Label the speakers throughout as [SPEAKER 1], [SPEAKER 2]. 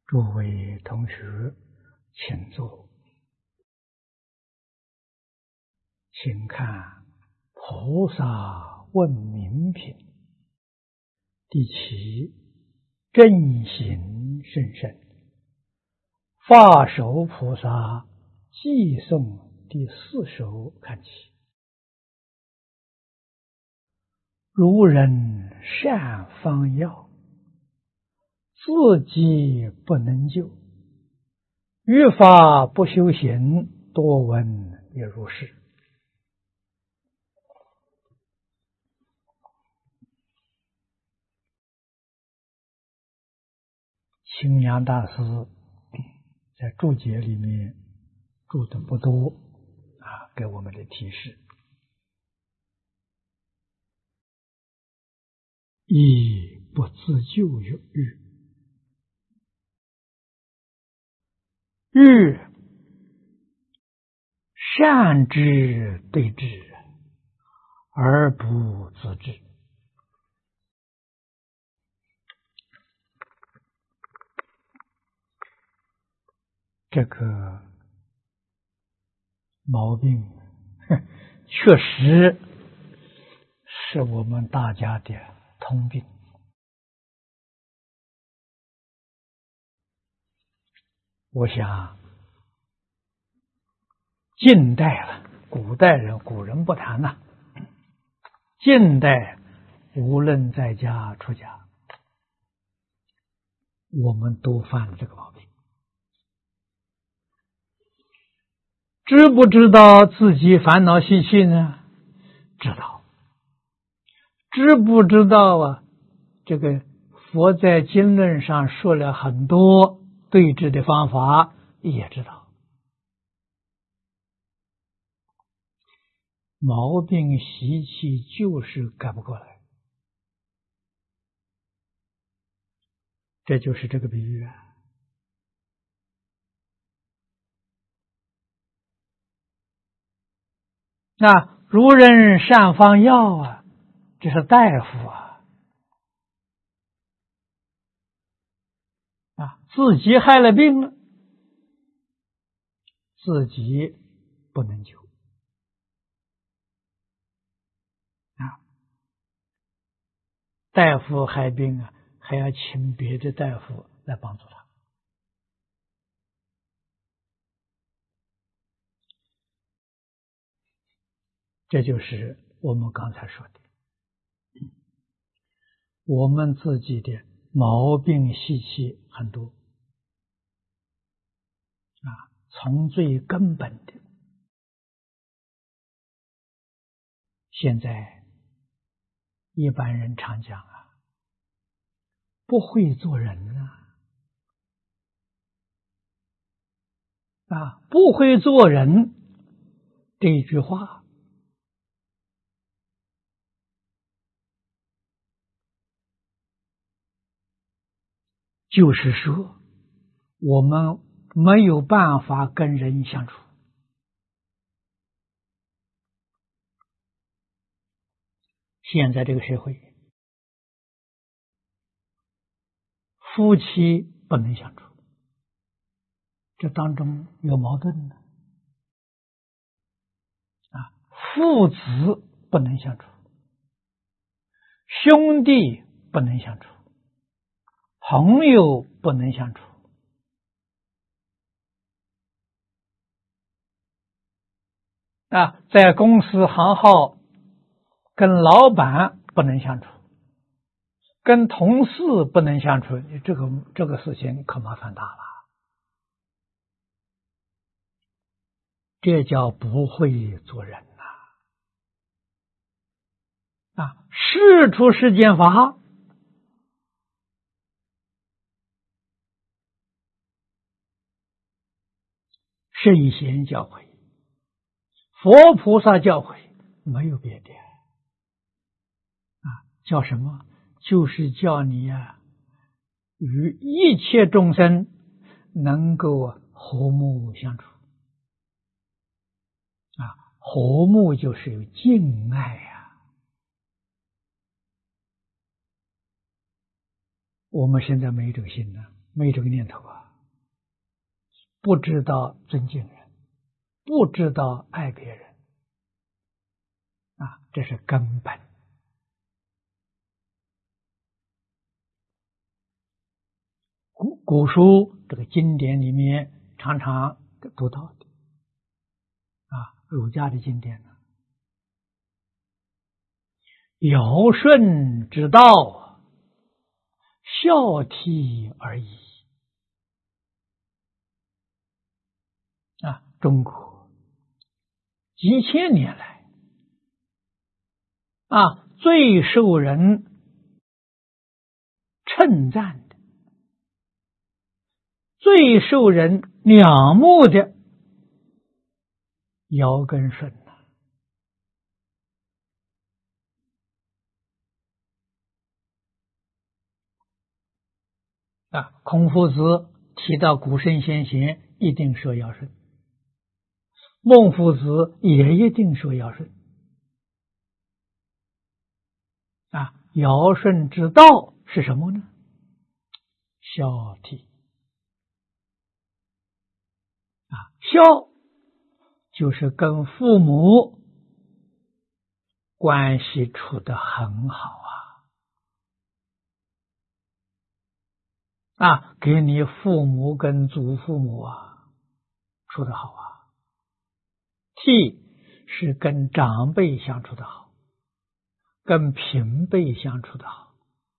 [SPEAKER 1] 诸位同学，请坐。请看《菩萨问名品》第7，正行甚深。法首菩萨偈颂第4首看起。如人善方药，自己不能救，欲法不修行，多闻也如是。清凉大师在注解里面注的不多给我们的提示。亦不自救欲，欲善之对治，而不自治。这个毛病确实是我们大家的通病。我想近代了，古人不谈了，近代无论在家出家，我们都犯了这个毛病。知不知道自己烦恼习气呢？知道。知不知道这个佛在经论上说了很多对治的方法，也知道。毛病习气就是改不过来，这就是这个比喻那如人善方药这是大夫自己害了病了，自己不能救大夫害病还要请别的大夫来帮助他。这就是我们刚才说的，我们自己的毛病习气很多从最根本的，现在一般人常讲不会做人不会做人这一句话就是说我们没有办法跟人相处。现在这个社会，夫妻不能相处，这当中有矛盾的父子不能相处，兄弟不能相处，朋友不能相处在公司行号跟老板不能相处，跟同事不能相处，这个事情可麻烦大了。这叫不会做人事出世间法，圣贤教诲，佛菩萨教诲，没有别的叫什么？就是叫你与一切众生能够和睦相处和睦就是有敬爱我们现在没这个心没这个念头不知道尊敬人，不知道爱别人啊，这是根本。古书这个经典里面常常读到的啊，儒家的经典呢，尧舜之道，孝悌而已啊。中国几千年来啊，最受人称赞的，最受人仰慕的尧跟舜啊，孔夫子提到古圣先贤，一定说尧舜；孟夫子也一定说尧舜。啊，尧舜之道是什么呢？孝悌啊，孝就是跟父母关系处得很好啊，给你父母跟祖父母啊处得好啊。悌是跟长辈相处的好，跟平辈相处的好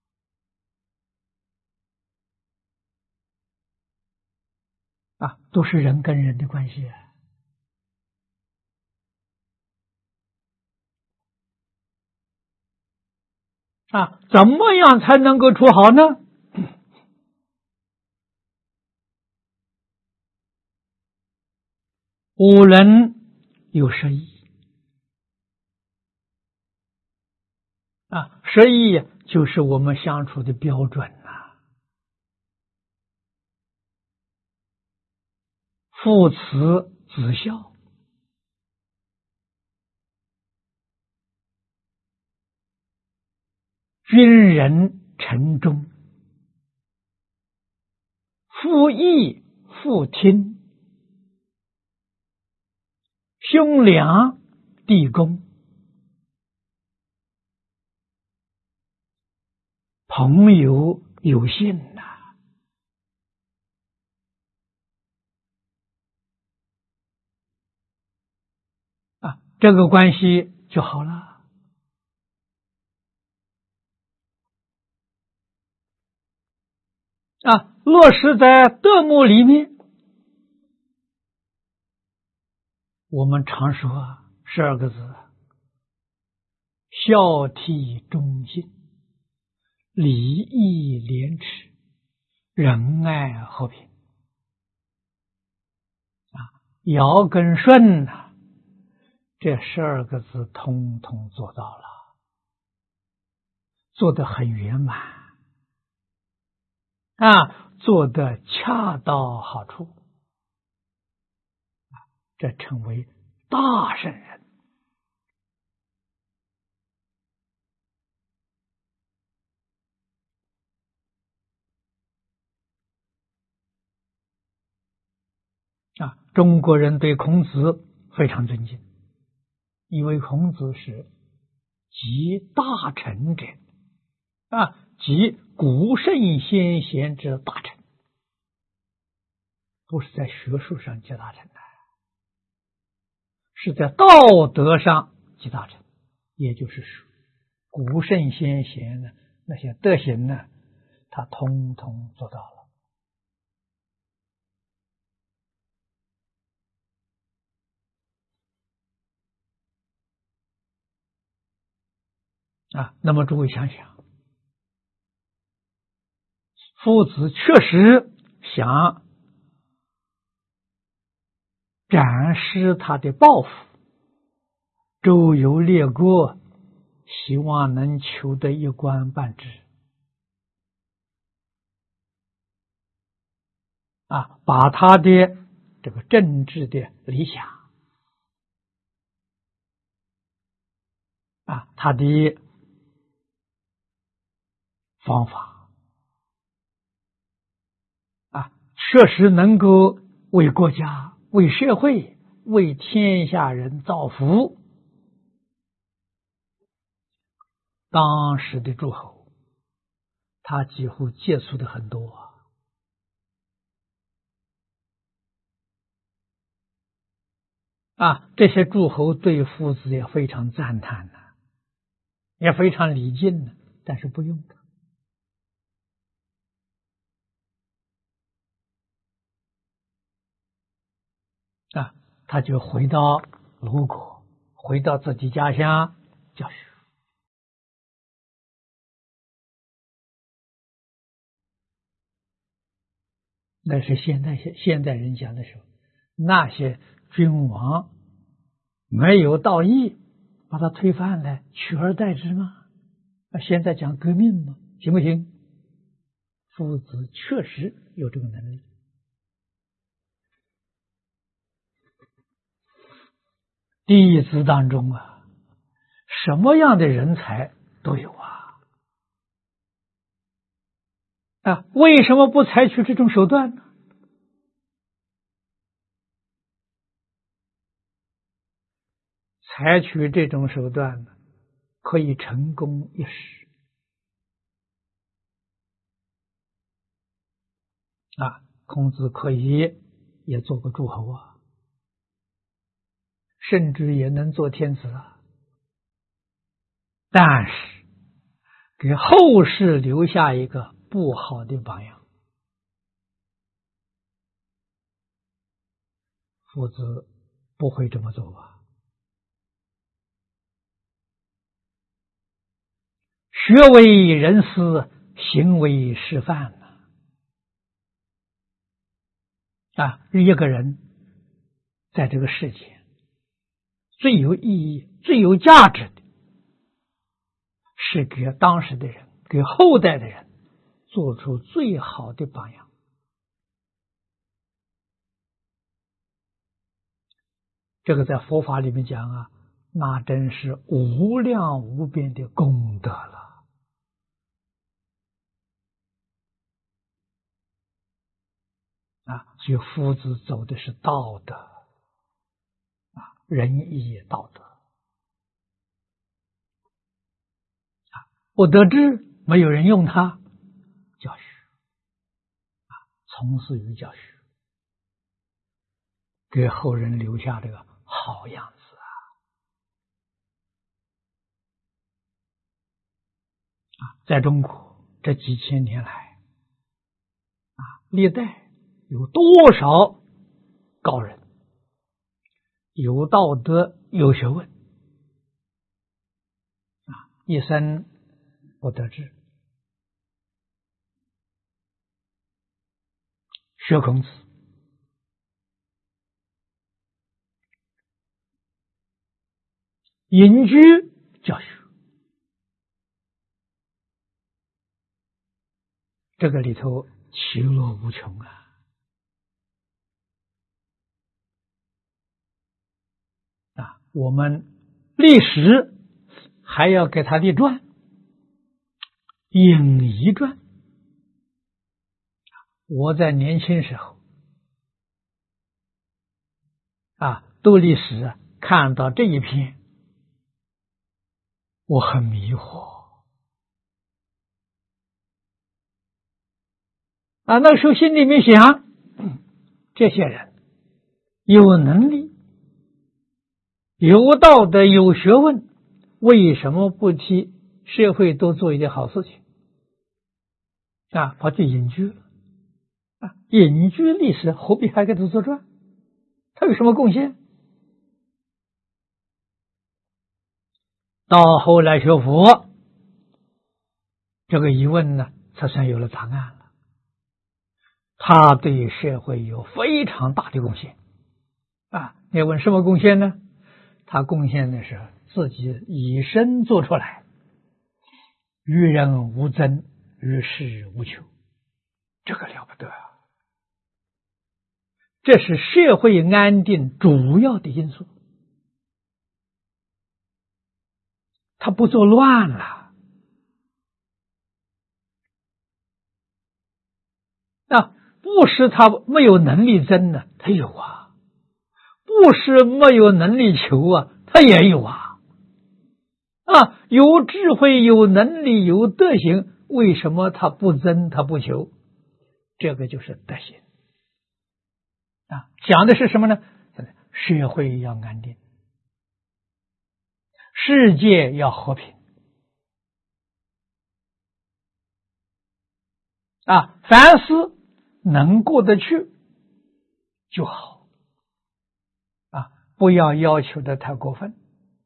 [SPEAKER 1] 啊，都是人跟人的关系啊。怎么样才能够处好呢？五伦有十义啊，十义就是我们相处的标准呐。父慈子孝，君仁臣忠，父义父听，兄良弟恭，朋友有信呐啊，这个关系就好了啊。落实在德目里面，我们常说12个字：孝悌忠信，礼义廉耻，仁爱和平啊。尧跟舜呢，这12个字通通做到了，做得很圆满啊，做得恰到好处，这称为大圣人啊。中国人对孔子非常尊敬，因为孔子是集大成者啊，集古圣先贤之大成，不是在学术上集大成的，是在道德上集大成。也就是说，古圣先贤呢，那些德行呢，他通通做到了啊。那么诸位想想，夫子确实想展示他的抱负，周游列国，希望能求得一官半职啊，把他的这个政治的理想啊，他的方法啊，确实能够为国家、为社会、为天下人造福。当时的诸侯，他几乎接触的很多这些诸侯对夫子也非常赞叹也非常礼敬但是不用他就回到鲁国，回到自己家乡教学。那是现代人讲的时候，那些君王没有道义，把他推翻了，取而代之吗？现在讲革命吗？行不行？夫子确实有这个能力。弟子当中什么样的人才都有为什么不采取这种手段呢？采取这种手段呢，可以成功一时孔子可以也做个诸侯甚至也能做天子但是给后世留下一个不好的榜样。夫子不会这么做学为人师，行为示范一个人在这个世界最有意义、最有价值的，是给当时的人、给后代的人做出最好的榜样。这个在佛法里面讲那真是无量无边的功德了所以夫子走的是道德仁义道德不得志，没有人用他教学从事于教学，给后人留下这个好样子在中国这几千年来历代有多少高人，有道德有学问一生不得志，学孔子，隐居教学，这个里头其乐无穷我们历史还要给他立传，隐逸传。我在年轻时候读历史看到这一篇，我很迷惑那时候心里面想，这些人有能力、有道德、有学问，为什么不替社会多做一点好事情跑去隐居了隐居历史何必还给他做传？他有什么贡献？到后来学佛，这个疑问呢才算有了答案了。他对社会有非常大的贡献你问什么贡献呢？他贡献的是自己以身做出来，于人无争，于事无求，这个了不得这是社会安定主要的因素。他不作乱了不是他没有能力争呢，他有啊；不是没有能力求啊，他也有啊。有智慧、有能力、有德行，为什么他不争、他不求？这个就是德行讲的是什么呢？社会要安定，世界要和平凡事能过得去就好不要要求的太过分。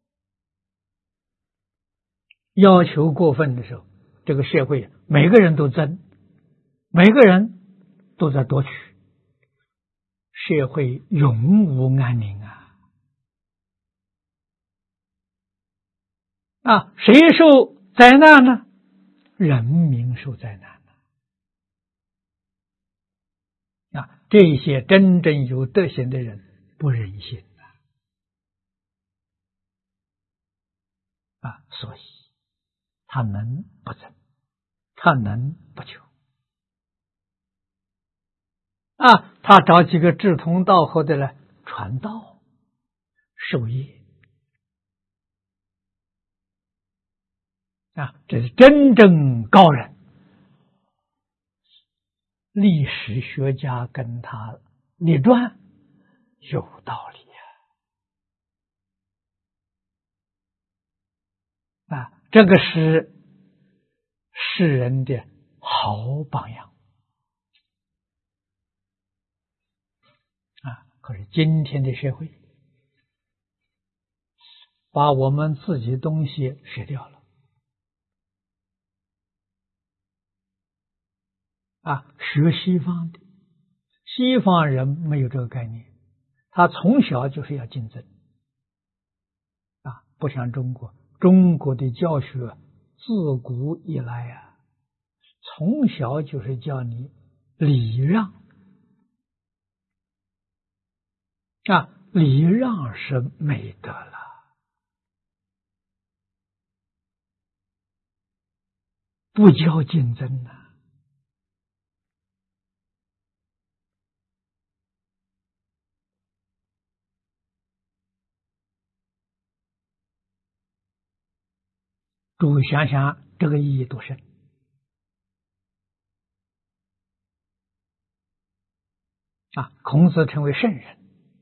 [SPEAKER 1] 要求过分的时候，这个社会每个人都争，每个人都在夺取，社会永无安宁谁受灾难呢？人民受灾难这些真正有德行的人不忍心所以他能不争，他能不求他找几个志同道合的来传道授业这是真正高人。历史学家跟他列传有道理这个是世人的好榜样可是今天的社会把我们自己东西舍掉了学西方的，西方人没有这个概念，他从小就是要竞争不像中国，中国的教学自古以来从小就是教你礼让礼让是美德了，不教竞争诸位想想这个意义多深孔子成为圣人，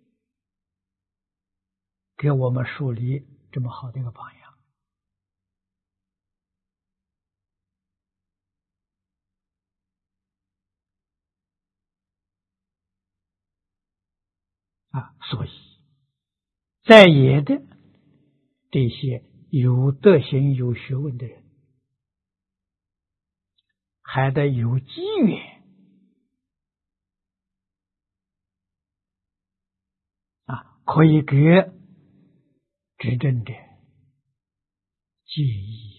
[SPEAKER 1] 给我们树立这么好的一个榜样所以在野的这些有德行有学问的人还得有机缘可以给执政者建议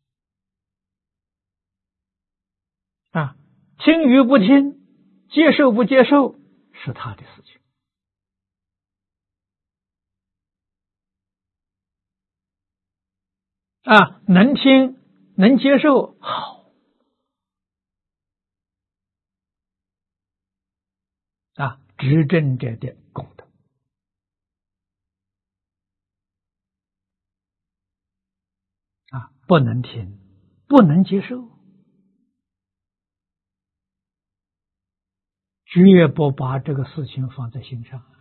[SPEAKER 1] 听与不听，接受不接受是他的事情能听能接受好执政者的功德不能听不能接受，绝不把这个事情放在心上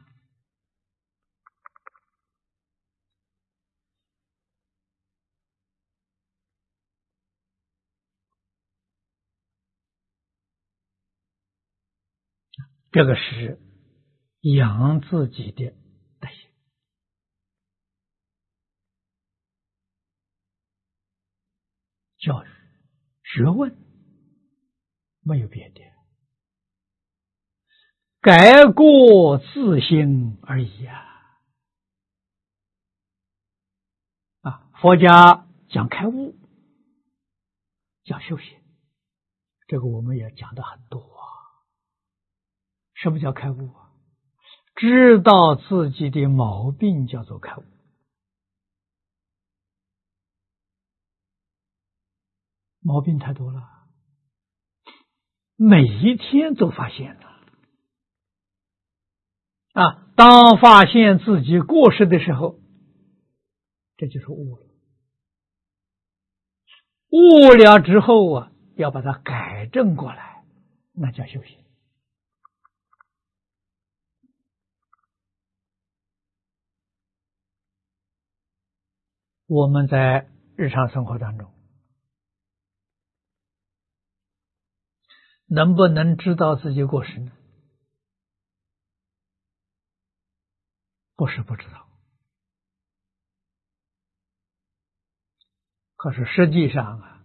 [SPEAKER 1] 这个是养自己的德行教育学问没有别的，改过自新而已佛家讲开悟讲修行，这个我们也讲的很多什么叫开悟知道自己的毛病叫做开悟毛病太多了，每一天都发现了当发现自己过失的时候，这就是悟了。悟了之后要把它改正过来，那叫修行。我们在日常生活当中，能不能知道自己过失呢？不是不知道，可是实际上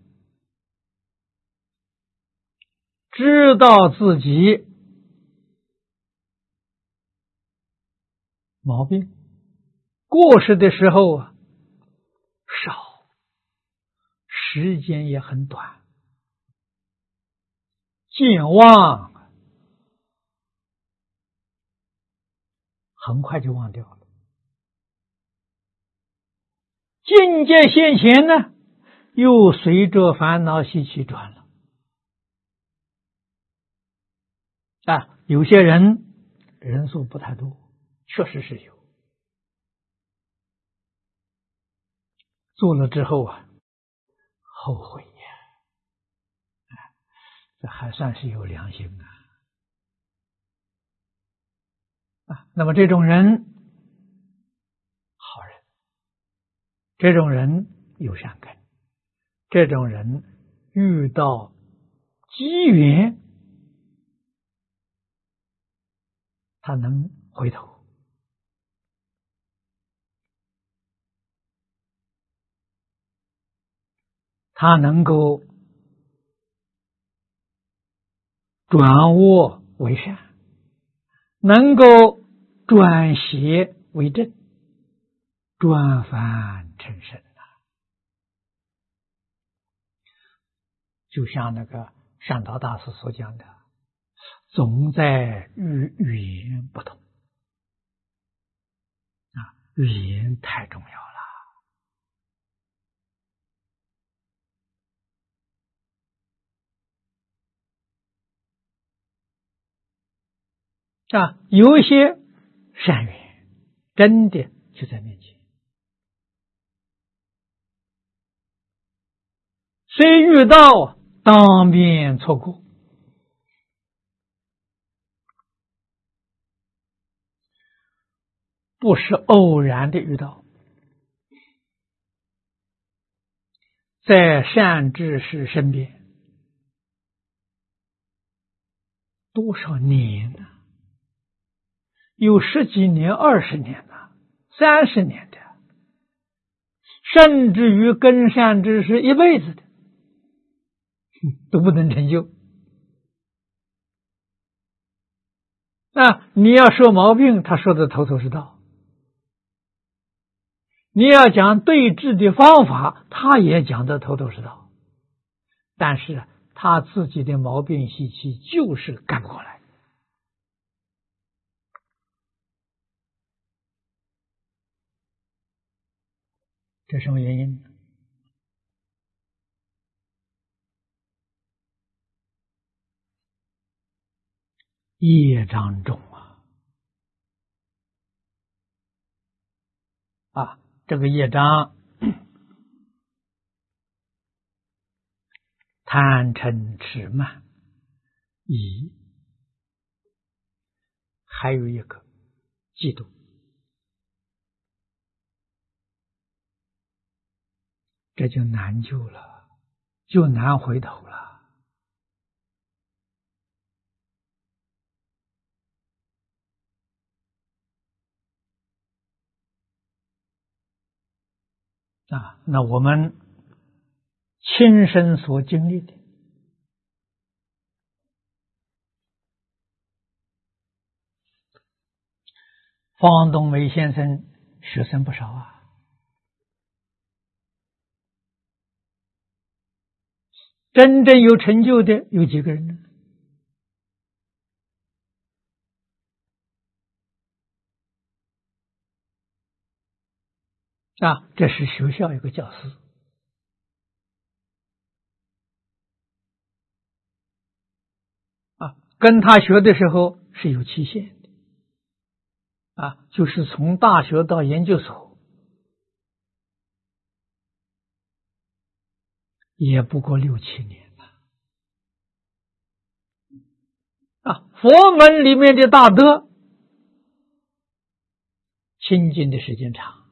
[SPEAKER 1] 知道自己毛病过失的时候少，时间也很短，健忘很快就忘掉了。境界现前呢，又随着烦恼习气转了。有些人人数不太多，确实是有，做了之后后悔呀，这还算是有良心那么这种人好人，这种人有善根，这种人遇到机缘，他能回头，他能够转恶为善，能够转邪为正，转凡成圣就像那个善导大师所讲的，总在于语言不同语言太重要了有一些善缘真的就在面前，虽遇到当面错过，不是偶然的遇到，在善知识身边多少年呢？有10几年、20年了，30年的，甚至于跟善知识一辈子的都不能成就。你要说毛病，他说的头头是道；你要讲对治的方法，他也讲的头头是道。但是他自己的毛病习气就是干不过来。这什么原因呢？业障重这个业障贪嗔痴慢疑，还有一个嫉妒，这就难救了，就难回头了。那我们亲身所经历的，方东梅先生学生不少真正有成就的有几个人呢？这是学校有个教师跟他学的时候是有期限的， 就是从大学到研究所，也不过6、7年了。佛门里面的大德，亲近的时间长。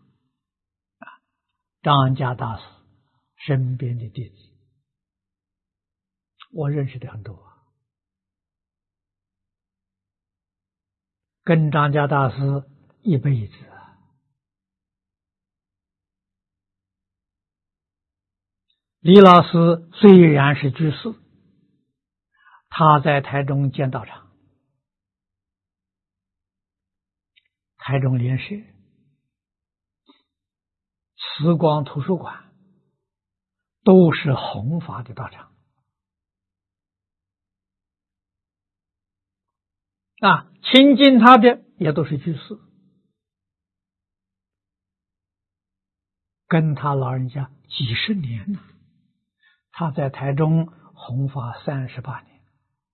[SPEAKER 1] 张家大师身边的弟子，我认识的很多，跟张家大师一辈子。李老师虽然是居士，他在台中建道场，台中莲社、慈光图书馆都是弘法的道场。亲近他的也都是居士，跟他老人家几十年了。他在台中弘法38年，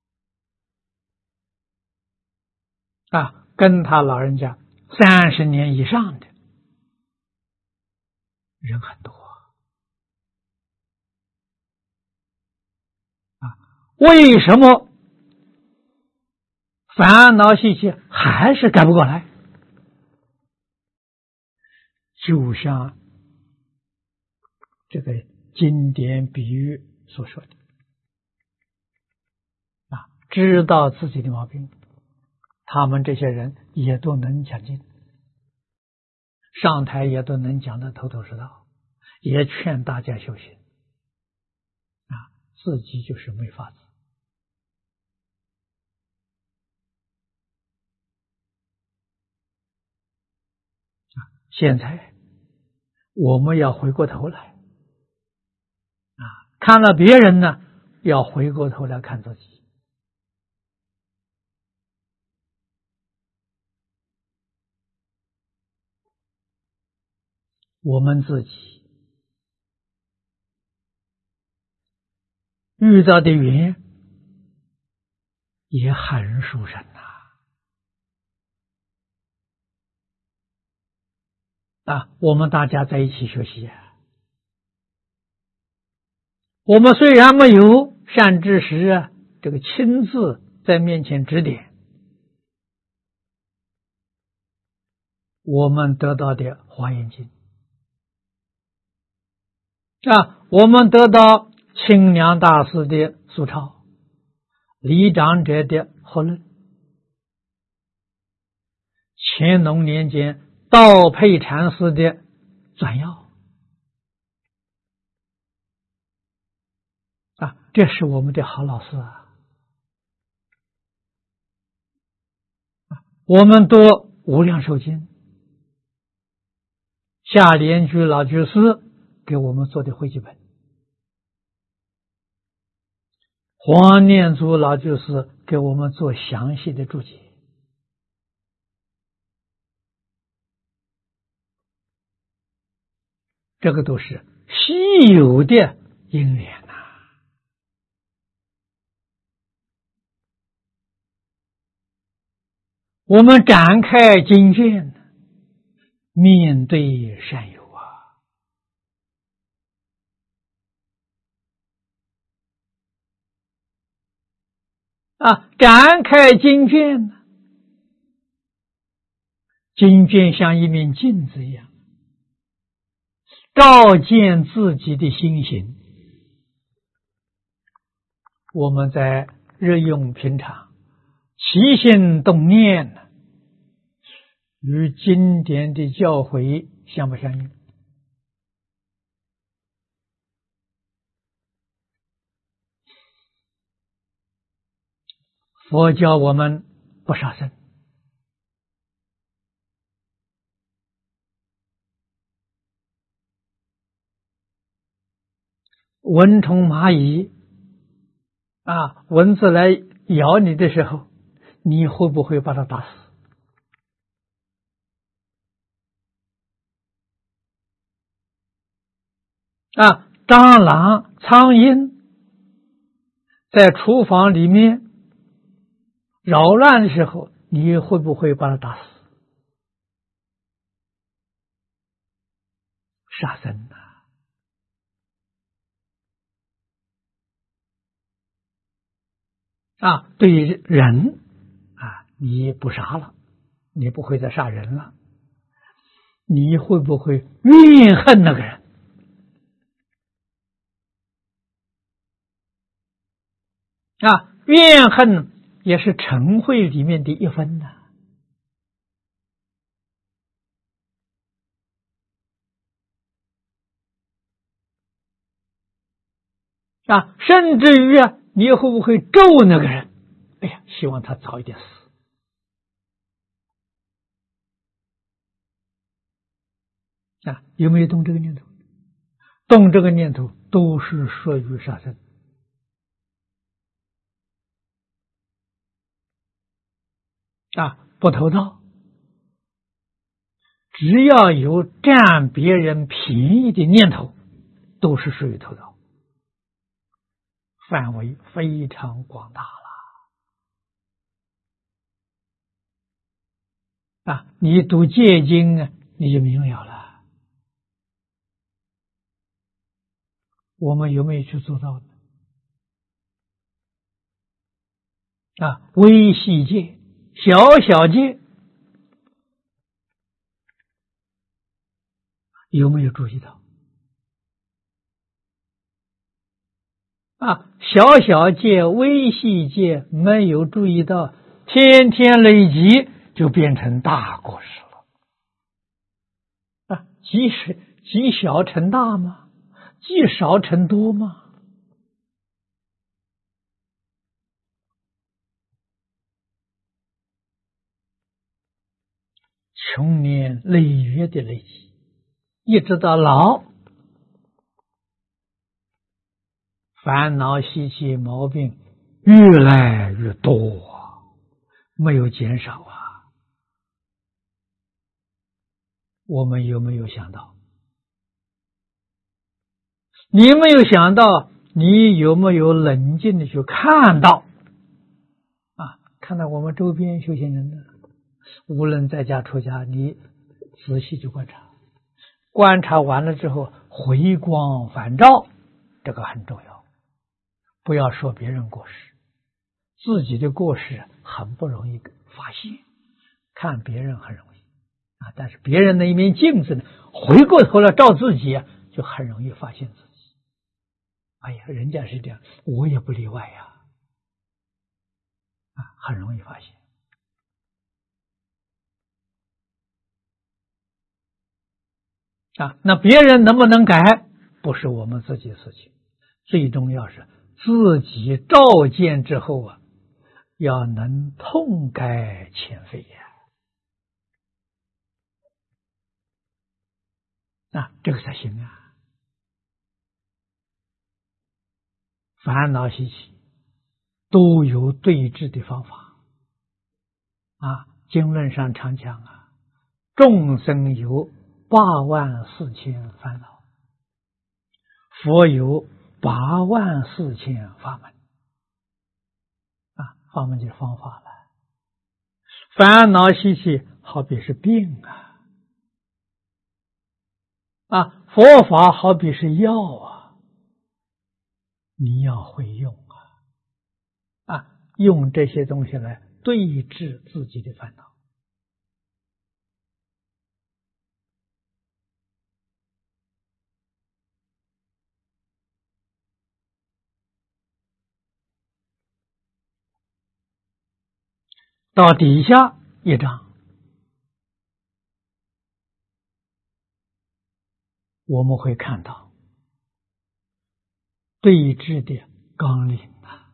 [SPEAKER 1] 跟他老人家30年以上的人很多为什么烦恼习气还是改不过来？就像这个经典比喻所说的知道自己的毛病，他们这些人也都能讲经，上台也都能讲得头头是道，也劝大家修行自己就是没法子现在我们要回过头来看了别人呢，要回过头来看自己。我们自己遇到的缘也很殊胜我们大家在一起学习我们虽然没有善知识这个亲自在面前指点，我们得到的华严经我们得到清凉大师的素抄，李长者的合论，乾隆年间道佩禅师的纂要这是我们的好老师我们读无量寿经，夏莲居老居士给我们做的汇集本，黄念祖老居士给我们做详细的注解，这个都是稀有的因缘我们展开经卷，面对善友展开经卷，经卷像一面镜子一样，照见自己的心行。我们在日用平常起心动念与经典的教诲相不相应？佛教我们不杀生，蚊虫蚂蚁蚊子来咬你的时候，你会不会把它打死？蟑螂、苍蝇在厨房里面扰乱的时候，你会不会把它打死？ 杀生对于人你不杀了，你不会再杀人了，你会不会怨恨那个人？怨恨也是嗔恚里面的一分甚至于你会不会咒那个人？哎呀，希望他早一点死有没有动这个念头？动这个念头都是属于杀生不偷盗。只要有占别人便宜的念头，都是属于偷盗，范围非常广大了你读戒经你就明了了。我们有没有去做到呢？微细戒、小小戒有没有注意到？小小戒、微细戒没有注意到，天天累积就变成大过失了。积小成大吗？积少成多吗？穷年累月的累积，一直到老，烦恼习气毛病越来越多没有减少我们有没有想到？你没有想到，你有没有冷静的去看到看到我们周边修行人呢？无论在家出家，你仔细去观察，观察完了之后回光返照，这个很重要。不要说别人过失，自己的过失很不容易发现，看别人很容易但是别人的一面镜子呢，回过头来照自己就很容易发现自己。哎呀，人家是这样，我也不例外很容易发现那别人能不能改，不是我们自己的事情，最重要是自己照见之后要能痛改前非这个才行烦恼习气都有对治的方法经论上常讲众生有84000烦恼，佛有84000法门法门就是方法了。烦恼习气好比是病佛法好比是药你要会用用这些东西来对治自己的烦恼。到底下一章，我们会看到对治的纲领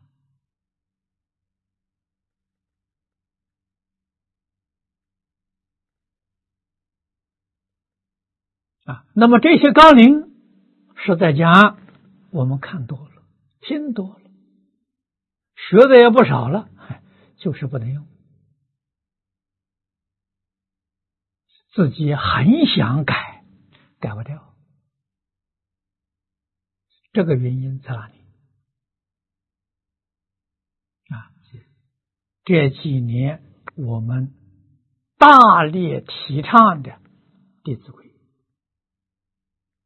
[SPEAKER 1] 那么这些纲领是在讲我们看多了，听多了，学的也不少了，就是不能用。自己很想改，改不掉，这个原因在哪里这几年我们大力提倡的《弟子规》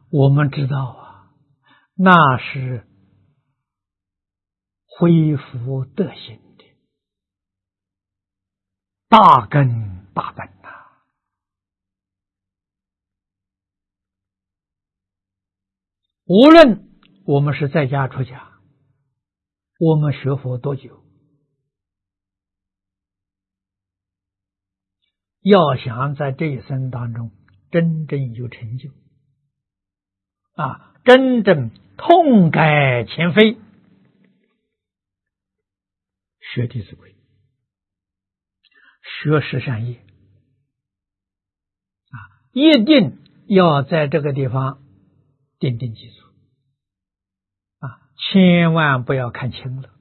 [SPEAKER 1] 我们知道啊，那是恢复德行的大根大本呐。无论我们是在家出家，我们学佛多久，要想在这一生当中真正有成就真正痛改前非，学弟子规，学十善业一定要在这个地方奠定基础千万不要看轻了，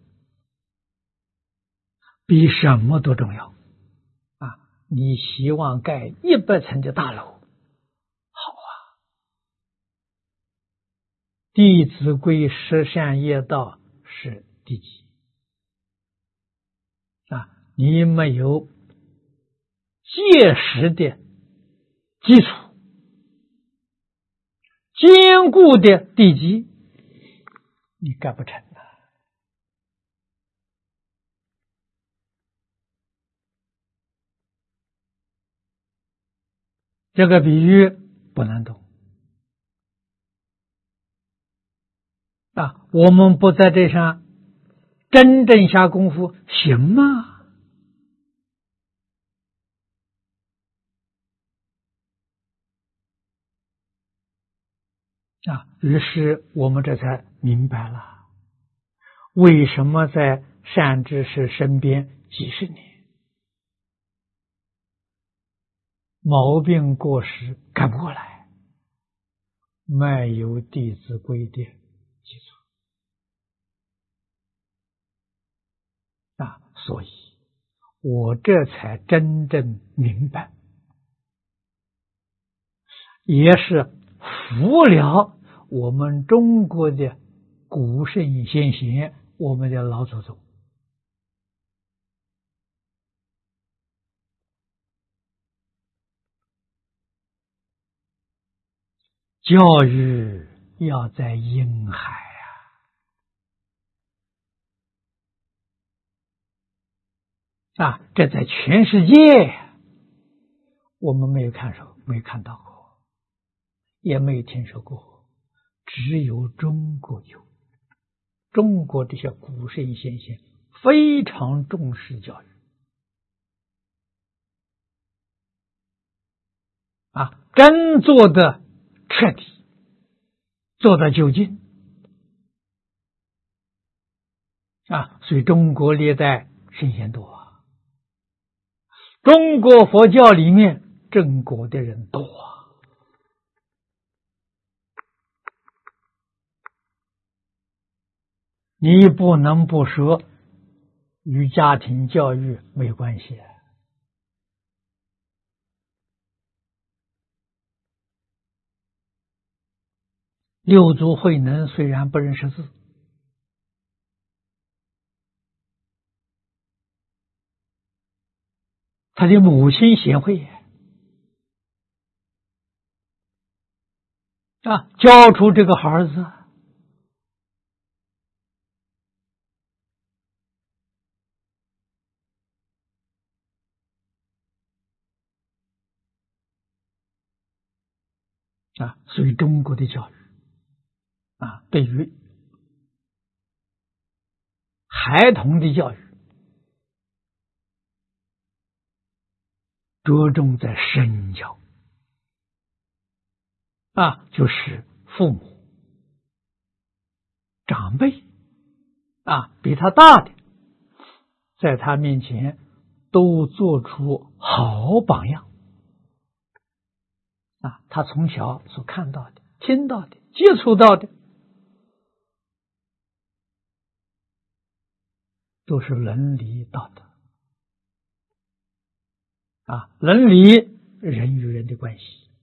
[SPEAKER 1] 比什么都重要你希望盖100层的大楼，好弟子规十善业道是第几你没有结实的基础，坚固的地基，你盖不成的。这个比喻不难懂我们不在这上真正下功夫行吗？于是我们这才明白了，为什么在善知识身边几十年，毛病过时改不过来，没有弟子规的基础所以我这才真正明白，也是服了我们中国的古圣先贤，我们的老祖宗教育要在婴孩这在全世界我们没有看到过，也没有听说过，只有中国有。中国这些古圣先贤非常重视教育真做的彻底，做的究竟所以中国历代圣贤多中国佛教里面正果的人多你不能不说与家庭教育没关系六祖慧能虽然不认识字，他的母亲贤惠教出这个好儿子所以中国的教育对于孩童的教育着重在身教就是父母长辈比他大的，在他面前都做出好榜样他从小所看到的、听到的、接触到的都是伦理道德伦理人与人的关系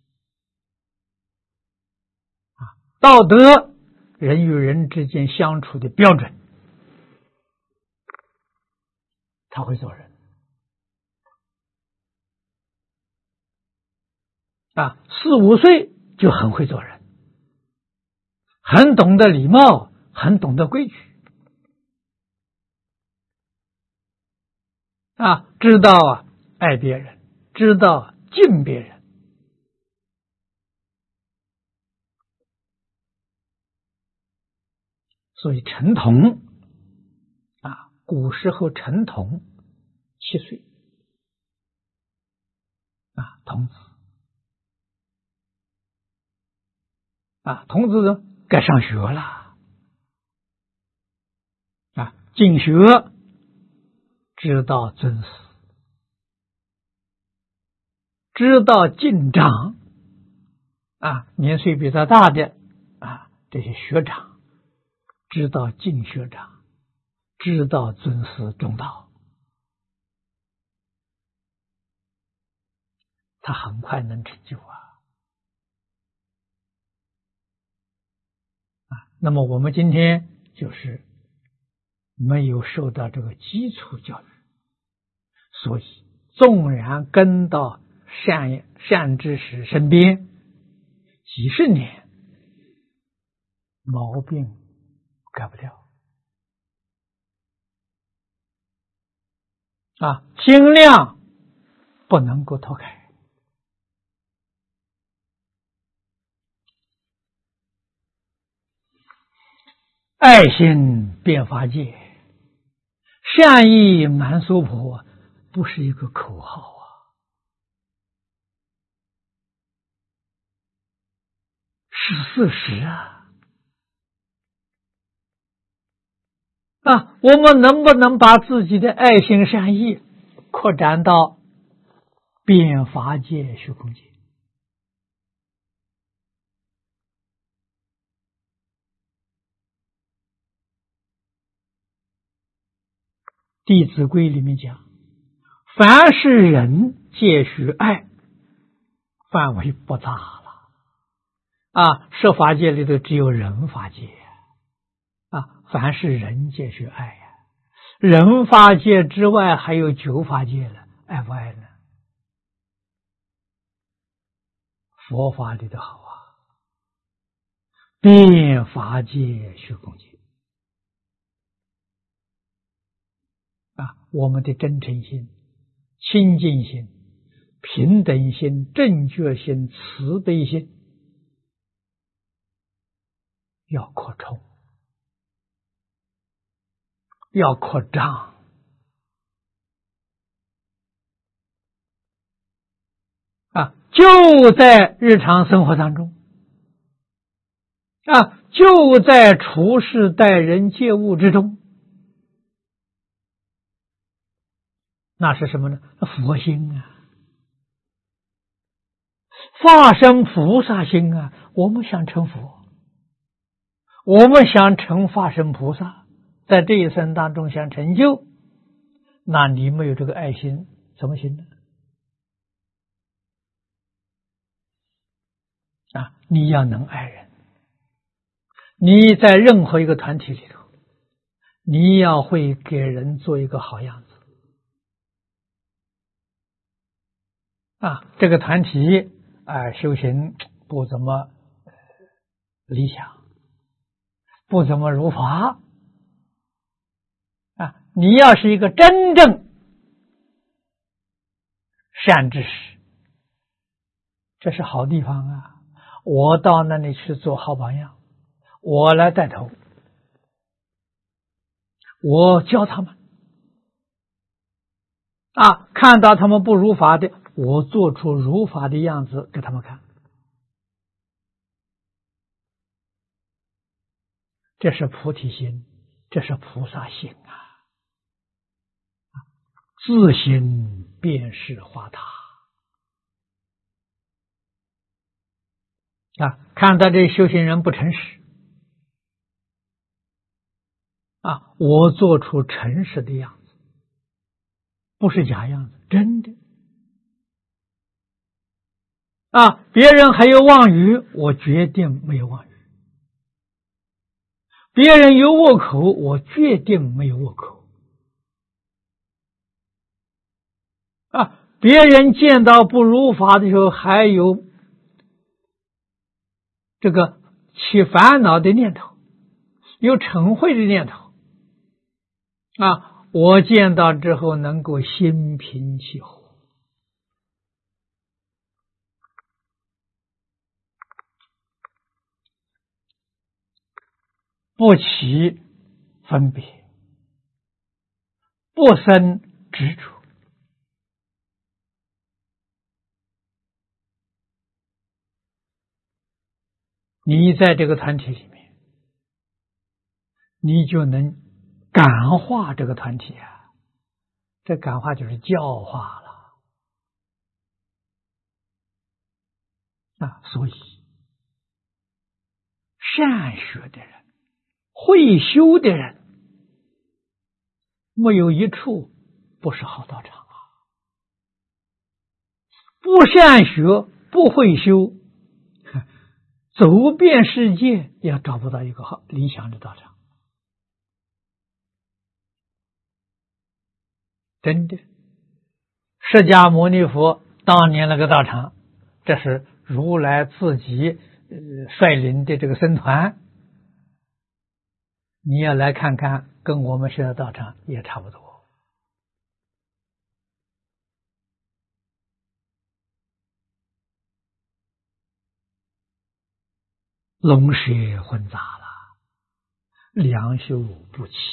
[SPEAKER 1] 道德人与人之间相处的标准，他会做人4、5岁就很会做人很懂得礼貌，很懂得规矩知道爱别人，知道敬别人。所以陈同古时候陈同7岁童子童子呢该上学了进学知道尊师，知道敬长年岁比他大的这些学长，知道敬学长，知道尊师重道，他很快能成就那么我们今天就是没有受到这个基础教育，所以纵然跟到善知识身边几十年，毛病改不掉心量不能够脱开。爱心遍法界，善意满娑婆，不是一个口号是事实我们能不能把自己的爱心善意扩展到遍法界虚空界？弟子规里面讲，凡是人皆须爱，范围不大了设法界里头只有人法界凡是人皆须爱人法界之外还有9法界了，爱不爱呢？佛法里的好遍法界虚空界我们的真诚心、清净心、平等心、正觉心、慈悲心要扩充，要扩张就在日常生活当中就在处事待人接物之中，那是什么呢？佛心化身菩萨心我们想成佛，我们想成化身菩萨，在这一生当中想成就，那你没有这个爱心怎么行呢？你要能爱人，你在任何一个团体里头，你要会给人做一个好样子这个团体修行不怎么理想，不怎么如法你要是一个真正善知识，这是好地方我到那里去做好榜样，我来带头，我教他们看到他们不如法的，我做出如法的样子给他们看，这是菩提心，这是菩萨心自心便是化他看到这修行人不诚实我做出诚实的样子，不是假样子，真的别人还有妄语，我决定没有妄语；别人有恶口，我决定没有恶口别人见到不如法的时候还有这个起烦恼的念头，有嗔恚的念头我见到之后能够心平气和，不起分别，不生执着。你在这个团体里面，你就能感化这个团体这感化就是教化了所以善学的人，会修的人，没有一处不是好道场不善学，不会修，走遍世界也找不到一个好理想的道场。真的，释迦牟尼佛当年那个道场，这是如来自己率领的这个僧团，你要来看看，跟我们现在道场也差不多。龙蛇混杂了，良莠不齐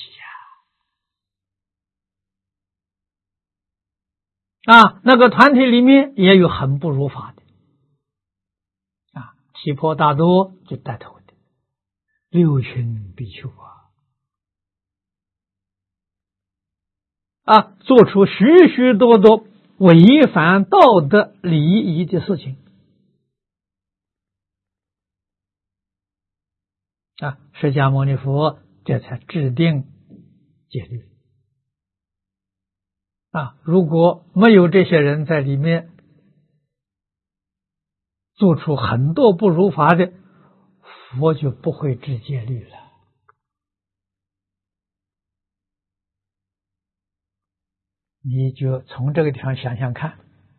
[SPEAKER 1] 那个团体里面也有很不如法的提婆达多就带头的六群比丘做出许许多多违反道德礼仪的事情释迦牟尼佛这才制定戒律如果没有这些人在里面做出很多不如法的，佛就不会制戒律了。你就从这个地方想想看，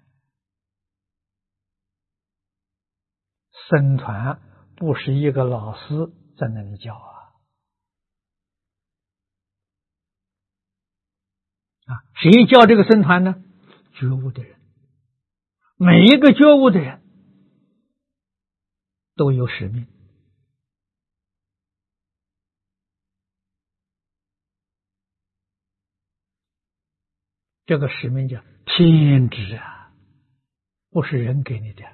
[SPEAKER 1] 僧团不是一个老师在那里教谁教这个僧团呢？觉悟的人，每一个觉悟的人都有使命。这个使命叫天职不是人给你的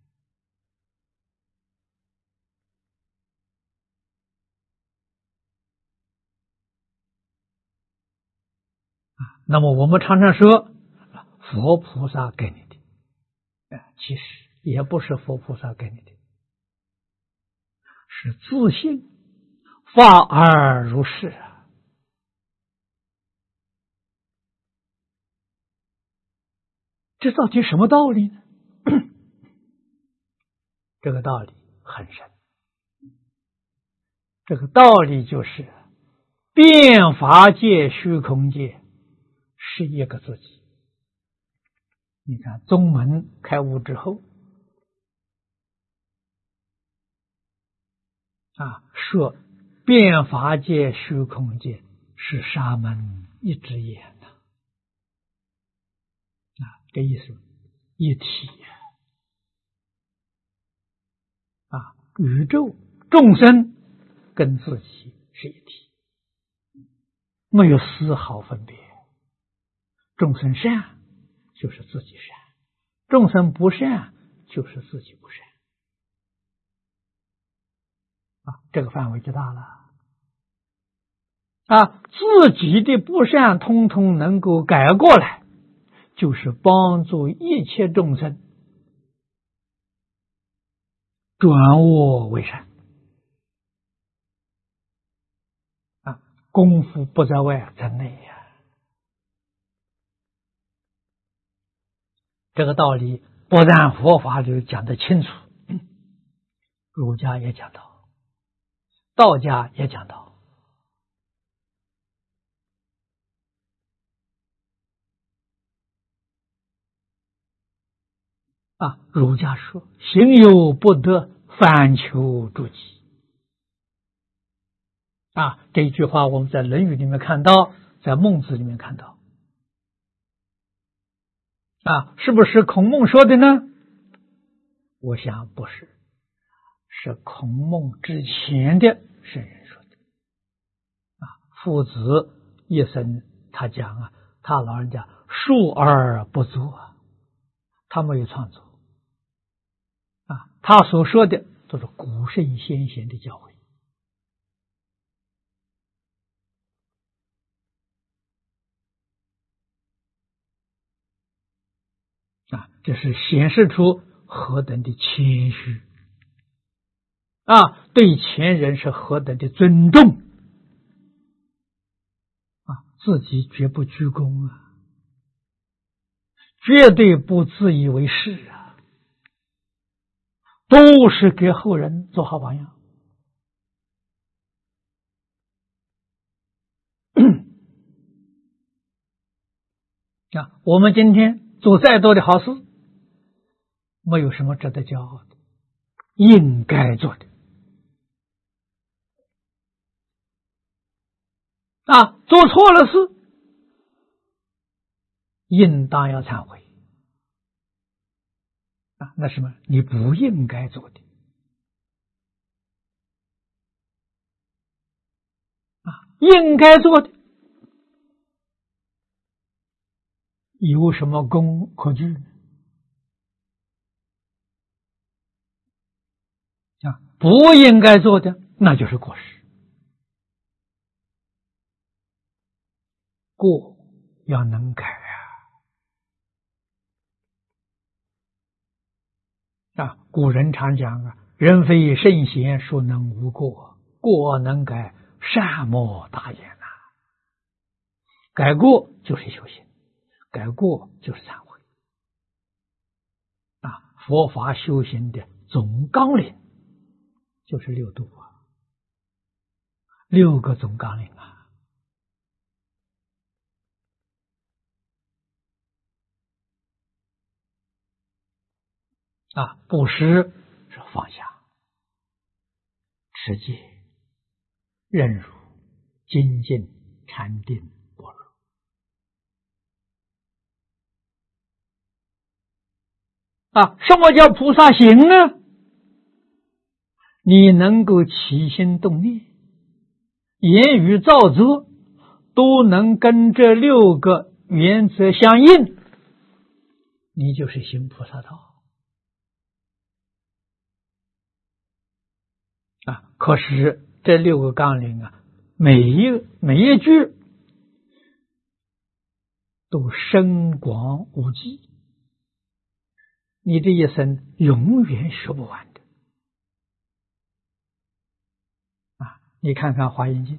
[SPEAKER 1] 那么我们常常说佛菩萨给你的其实也不是佛菩萨给你的，是自信发而如是这到底什么道理呢？这个道理很深，这个道理就是变法界虚空界是一个自己。你看宗门开悟之后说变法界虚空界是沙门一只眼这意思一体宇宙众生跟自己是一体，没有丝毫分别。众生善就是自己善，众生不善就是自己不善这个范围就大了自己的不善通通能够改过来，就是帮助一切众生转恶为善功夫不在外在内这个道理不但佛法里讲得清楚，儒家也讲到，道家也讲到儒家说行有不得，反求诸己这一句话我们在《论语》里面看到，在《孟子》里面看到。是不是孔孟说的呢？我想不是，是孔孟之前的圣人说的。父子一生，他讲他老人家述而不作，他没有创作。他所说的都是古圣先贤的教诲。这是显示出何等的谦虚对前人是何等的尊重自己绝不居功绝对不自以为是都是给后人做好榜样。我们今天做再多的好事，没有什么值得骄傲的，应该做的。做错了事，应当要忏悔。那什么你不应该做的应该做的有什么功可惧呢？不应该做的那就是过失。过要能改古人常讲人非圣贤，孰能无过？过能改，善莫大焉改过就是修行，改过就是忏悔佛法修行的总纲领就是六度六个总纲领布施是放下，持戒、忍辱、精进、禅定、般若什么叫菩萨行呢？你能够起心动念，言语造作都能跟这六个原则相应，你就是行菩萨道可是这六个纲领每一句都深广无际，你这一生永远学不完的你看看《华严经》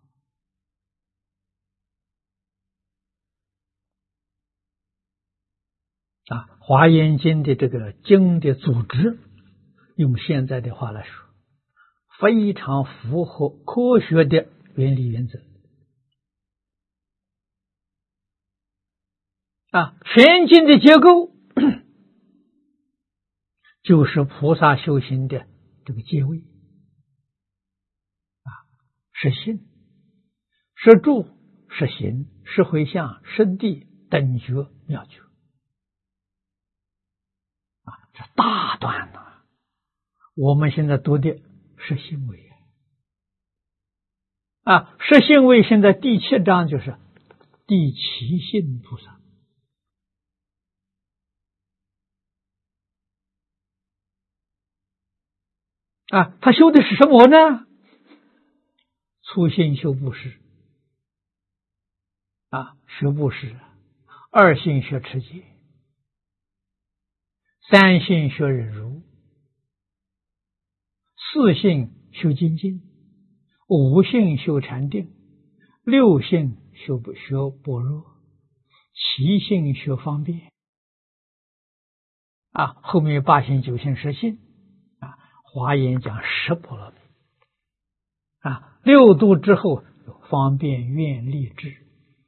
[SPEAKER 1] 华严经的这个经的组织，用现在的话来说，非常符合科学的原理原则全经的结构就是菩萨修行的这个阶位是心、是住、是行、是回向、是地、等觉、妙觉这大段我们现在读的是行为是行为，现在第7章就是第七信菩萨他修的是什么呢？初信修布施学布施，二信学持戒，三信学忍辱，四信修精进，五信修禅定，六信修般若，七信学方便后面八信、九信、十信华严讲十波罗蜜六度之后方便、愿、力、智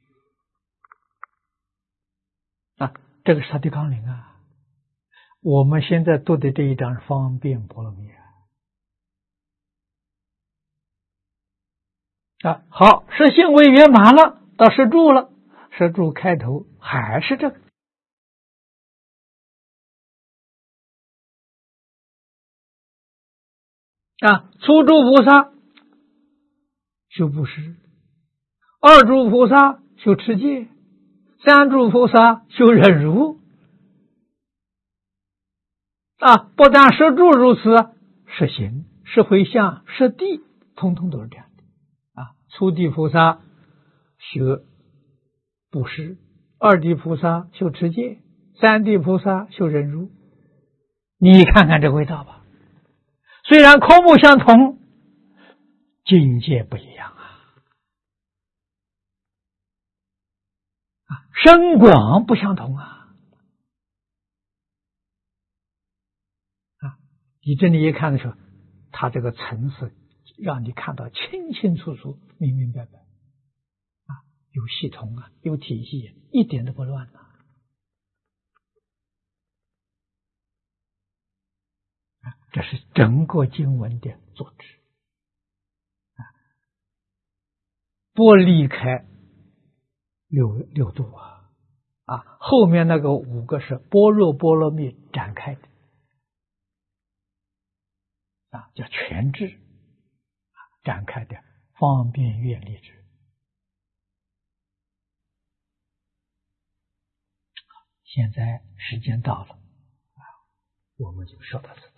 [SPEAKER 1] 这个是他的纲领我们现在读的这一章是方便波罗蜜好，实行为圆满了，到实住了，实住开头还是这个。初住菩萨修布施，二住菩萨修持戒，三住菩萨修忍辱。不但实住如此，实行、实回向、实地，通通都是这样的。初地菩萨修布施，二地菩萨修持戒，三地菩萨修忍辱。你看看这味道吧，虽然科目相同，境界不一样深广不相同你这里一看的时候，它这个层次让你看到清清楚楚、明明白白有系统有体系一点都不乱这是整个经文的作者不离开六度后面那个5个是般若波罗蜜展开的叫全智展开的方便愿力智。现在时间到了我们就说到这。